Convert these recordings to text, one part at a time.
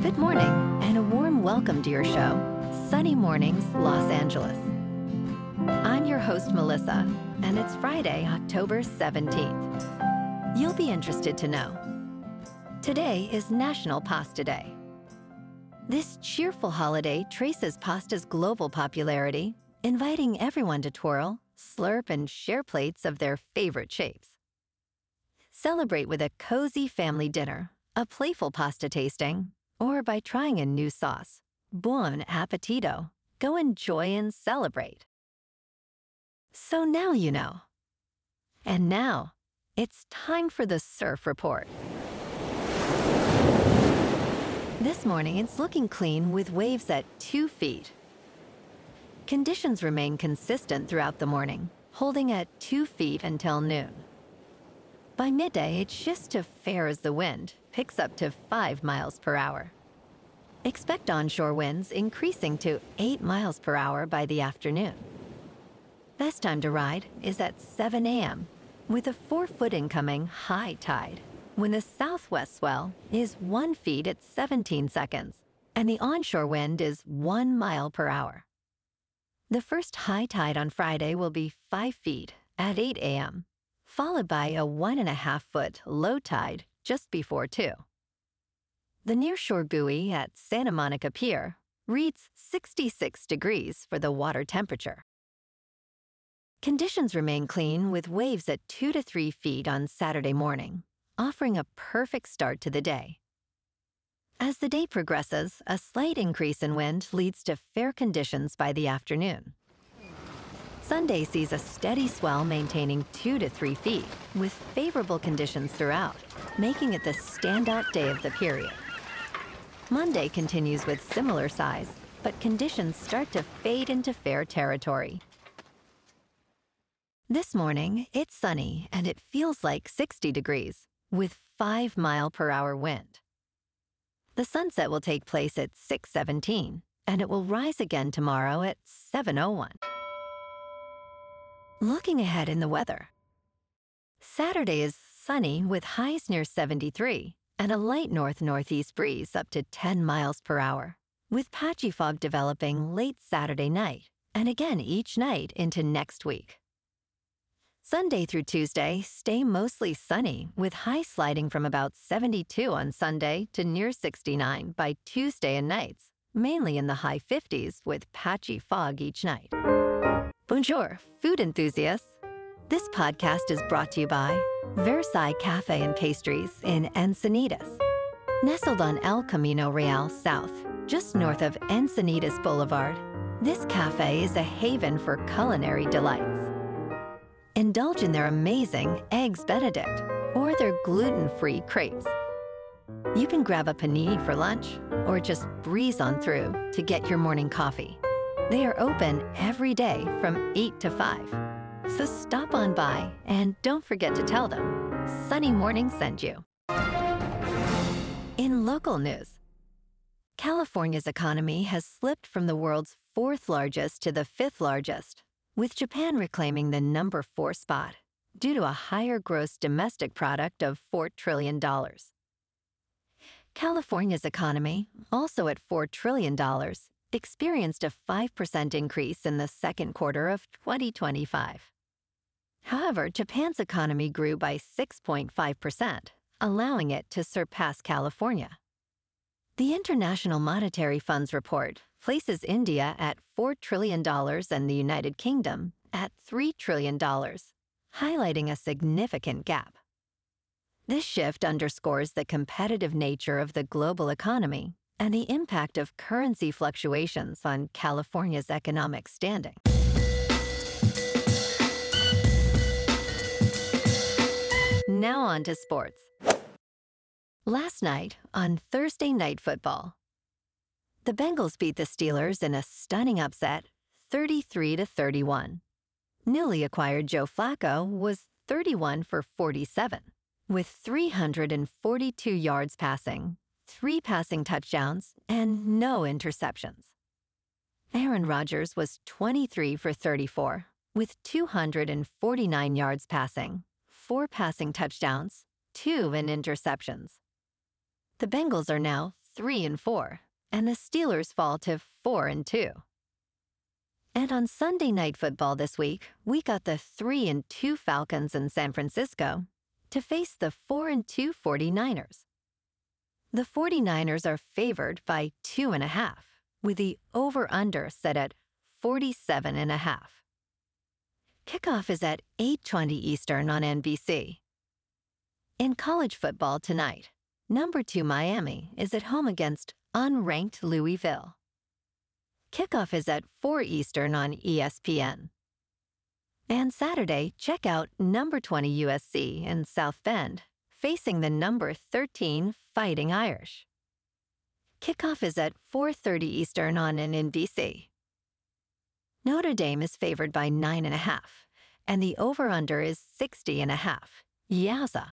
Good morning, and a warm welcome to your show, Sunny Mornings, Los Angeles. I'm your host, Melissa, and it's Friday, October 17th. You'll be interested to know. Today is National Pasta Day. This cheerful holiday traces pasta's global popularity, inviting everyone to twirl, slurp, and share plates of their favorite shapes. Celebrate with a cozy family dinner, a playful pasta tasting, or by trying a new sauce. Buon appetito. Go enjoy and celebrate. So now you know. And now, it's time for the Surf Report. This morning, it's looking clean with waves at 2 feet. Conditions remain consistent throughout the morning, holding at 2 feet until noon. By midday, it shifts to fair as the wind picks up to 5 miles per hour. Expect onshore winds increasing to 8 miles per hour by the afternoon. Best time to ride is at 7 a.m. with a 4-foot incoming high tide, when the southwest swell is 1 foot at 17 seconds, and the onshore wind is 1 mile per hour. The first high tide on Friday will be 5 feet at 8 a.m., followed by a 1.5-foot low tide just before 2. The nearshore buoy at Santa Monica Pier reads 66 degrees for the water temperature. Conditions remain clean with waves at 2 to 3 feet on Saturday morning, offering a perfect start to the day. As the day progresses, a slight increase in wind leads to fair conditions by the afternoon. Sunday sees a steady swell maintaining 2 to 3 feet, with favorable conditions throughout, making it the standout day of the period. Monday continues with similar size, but conditions start to fade into fair territory. This morning, it's sunny and it feels like 60 degrees, with 5 mile per hour wind. The sunset will take place at 6:17, and it will rise again tomorrow at 7:01. Looking ahead in the weather. Saturday is sunny with highs near 73 and a light north-northeast breeze up to 10 miles per hour, with patchy fog developing late Saturday night and again each night into next week. Sunday through Tuesday stay mostly sunny with highs sliding from about 72 on Sunday to near 69 by Tuesday and nights, mainly in the high 50s with patchy fog each night. Bonjour, food enthusiasts. This podcast is brought to you by Versailles Cafe and Pastries in Encinitas. Nestled on El Camino Real South, just north of Encinitas Boulevard, this cafe is a haven for culinary delights. Indulge in their amazing Eggs Benedict or their gluten-free crepes. You can grab a panini for lunch or just breeze on through to get your morning coffee. They are open every day from 8 to 5. So stop on by and don't forget to tell them Sunny Morning sent you. In local news, California's economy has slipped from the world's 4th largest to the 5th largest, with Japan reclaiming the number 4 spot due to a higher gross domestic product of $4 trillion. California's economy, also at $4 trillion, experienced a 5% increase in the second quarter of 2025. However, Japan's economy grew by 6.5%, allowing it to surpass California. The International Monetary Fund's report places India at $4 trillion and the United Kingdom at $3 trillion, highlighting a significant gap. This shift underscores the competitive nature of the global economy and the impact of currency fluctuations on California's economic standing. Now on to sports. Last night, on Thursday Night Football, the Bengals beat the Steelers in a stunning upset, 33-31. Newly acquired Joe Flacco was 31 for 47, with 342 yards passing, 3 passing touchdowns, and no interceptions. Aaron Rodgers was 23 for 34, with 249 yards passing, 4 passing touchdowns, 2 interceptions. The Bengals are now 3-4, and the Steelers fall to 4-2. And on Sunday Night Football this week, we got the 3-2 Falcons in San Francisco to face the 4-2 49ers. The 49ers are favored by 2.5, with the over-under set at 47.5. Kickoff is at 8:20 Eastern on NBC. In college football tonight, number 2 Miami is at home against unranked Louisville. Kickoff is at 4 Eastern on ESPN. And Saturday, check out number 20 USC in South Bend, facing the number 13 Fighting Irish. Kickoff is at 4:30 Eastern on NBC. Notre Dame is favored by 9.5, and the over-under is 60.5. Yowza.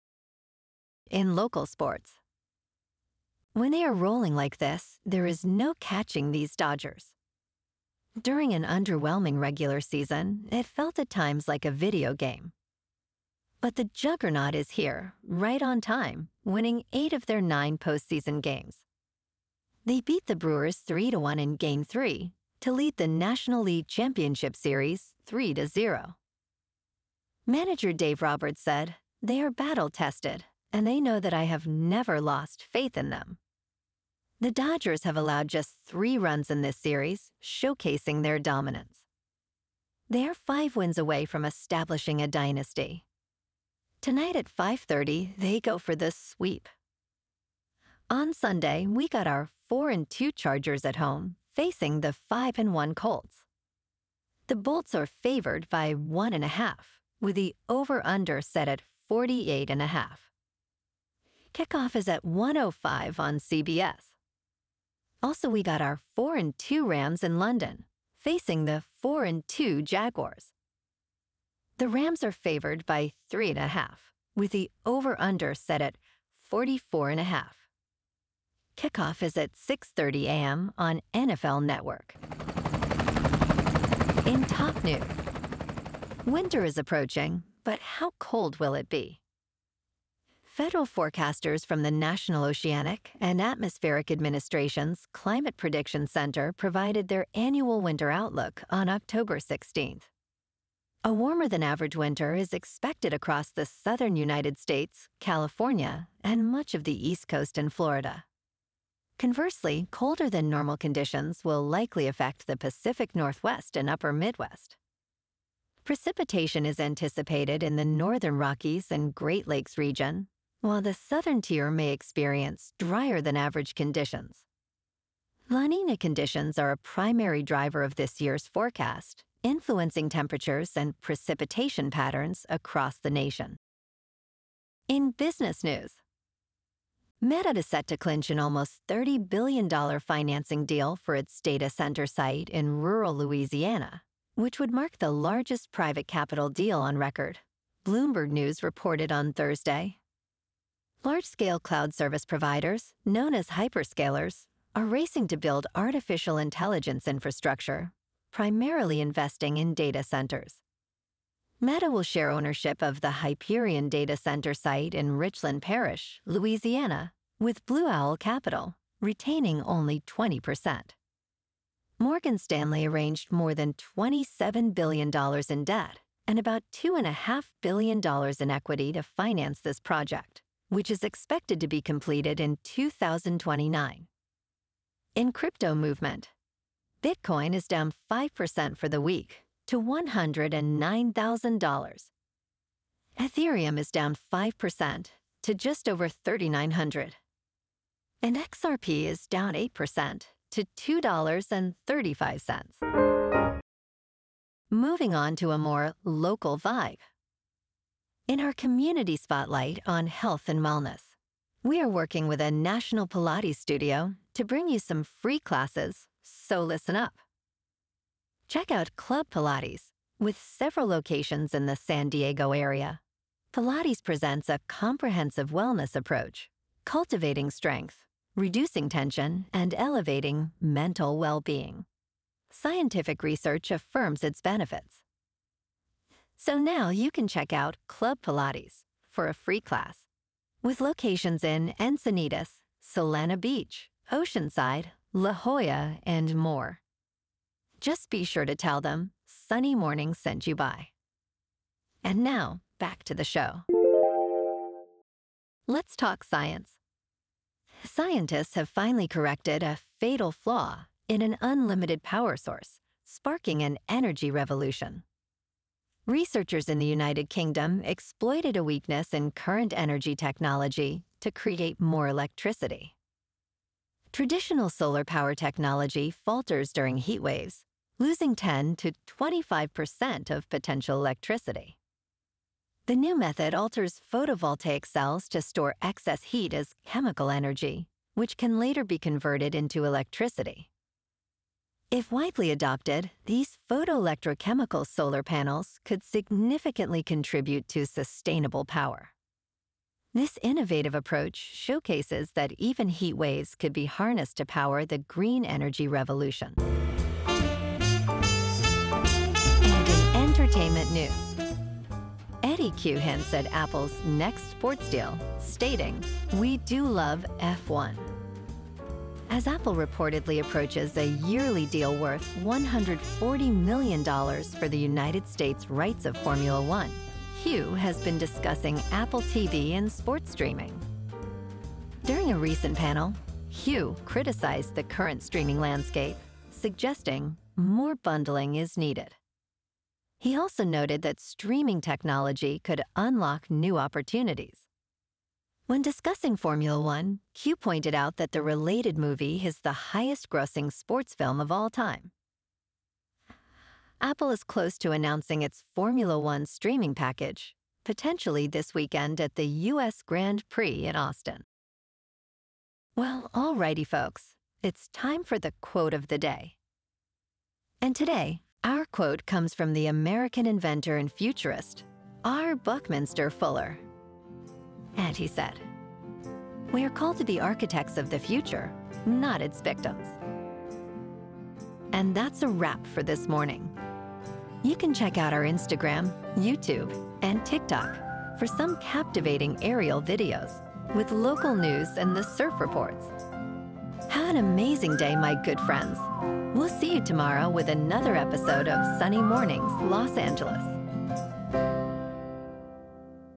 In local sports, when they are rolling like this, there is no catching these Dodgers. During an underwhelming regular season, it felt at times like a video game. But the juggernaut is here, right on time, winning 8 of their 9 postseason games. They beat the Brewers 3-1 in Game 3 to lead the National League Championship Series 3-0. Manager Dave Roberts said, "They are battle-tested, and they know that I have never lost faith in them." The Dodgers have allowed just 3 runs in this series, showcasing their dominance. They are 5 wins away from establishing a dynasty. Tonight at 5:30, they go for the sweep. On Sunday, we got our 4-2 Chargers at home, facing the 5-1 Colts. The Bolts are favored by 1.5, with the over-under set at 48.5. Kickoff is at 1:05 on CBS. Also, we got our 4-2 Rams in London, facing the 4-2 Jaguars. The Rams are favored by 3.5, with the over-under set at 44.5. Kickoff is at 6:30 a.m. on NFL Network. In top news, winter is approaching, but how cold will it be? Federal forecasters from the National Oceanic and Atmospheric Administration's Climate Prediction Center provided their annual winter outlook on October 16th. A warmer-than-average winter is expected across the southern United States, California, and much of the East Coast and Florida. Conversely, colder-than-normal conditions will likely affect the Pacific Northwest and Upper Midwest. Precipitation is anticipated in the northern Rockies and Great Lakes region, while the southern tier may experience drier-than-average conditions. La Niña conditions are a primary driver of this year's forecast, influencing temperatures and precipitation patterns across the nation. In business news, Meta is set to clinch an almost $30 billion financing deal for its data center site in rural Louisiana, which would mark the largest private capital deal on record, Bloomberg News reported on Thursday. Large-scale cloud service providers, known as hyperscalers, are racing to build artificial intelligence infrastructure, primarily investing in data centers. Meta will share ownership of the Hyperion data center site in Richland Parish, Louisiana, with Blue Owl Capital, retaining only 20%. Morgan Stanley arranged more than $27 billion in debt and about $2.5 billion in equity to finance this project, which is expected to be completed in 2029. In crypto movement, Bitcoin is down 5% for the week to $109,000. Ethereum is down 5% to just over $3,900. And XRP is down 8% to $2.35. Moving on to a more local vibe. In our community spotlight on health and wellness, we are working with a national Pilates studio to bring you some free classes, so listen up. Check out Club Pilates, with several locations in the San Diego area. Pilates presents a comprehensive wellness approach, cultivating strength, reducing tension, and elevating mental well-being. Scientific research affirms its benefits. So now you can check out Club Pilates for a free class, with locations in Encinitas, Solana Beach, Oceanside, La Jolla, and more. Just be sure to tell them Sunny Morning sent you by. And now, back to the show. Let's talk science. Scientists have finally corrected a fatal flaw in an unlimited power source, sparking an energy revolution. Researchers in the United Kingdom exploited a weakness in current energy technology to create more electricity. Traditional solar power technology falters during heat waves, losing 10 to 25% of potential electricity. The new method alters photovoltaic cells to store excess heat as chemical energy, which can later be converted into electricity. If widely adopted, these photoelectrochemical solar panels could significantly contribute to sustainable power. This innovative approach showcases that even heat waves could be harnessed to power the green energy revolution. And in entertainment news, Eddie Q hints at Apple's next sports deal, stating, "We do love F1." As Apple reportedly approaches a yearly deal worth $140 million for the United States rights of Formula One, Hugh has been discussing Apple TV and sports streaming. During a recent panel, Hugh criticized the current streaming landscape, suggesting more bundling is needed. He also noted that streaming technology could unlock new opportunities. When discussing Formula One, Hugh pointed out that the related movie is the highest-grossing sports film of all time. Apple is close to announcing its Formula One streaming package, potentially this weekend at the U.S. Grand Prix in Austin. Well, alrighty, folks, it's time for the quote of the day. And today, our quote comes from the American inventor and futurist, R. Buckminster Fuller. And he said, "We are called to be architects of the future, not its victims." And that's a wrap for this morning. You can check out our Instagram, YouTube, and TikTok for some captivating aerial videos with local news and the surf reports. Have an amazing day, my good friends. We'll see you tomorrow with another episode of Sunny Mornings, Los Angeles.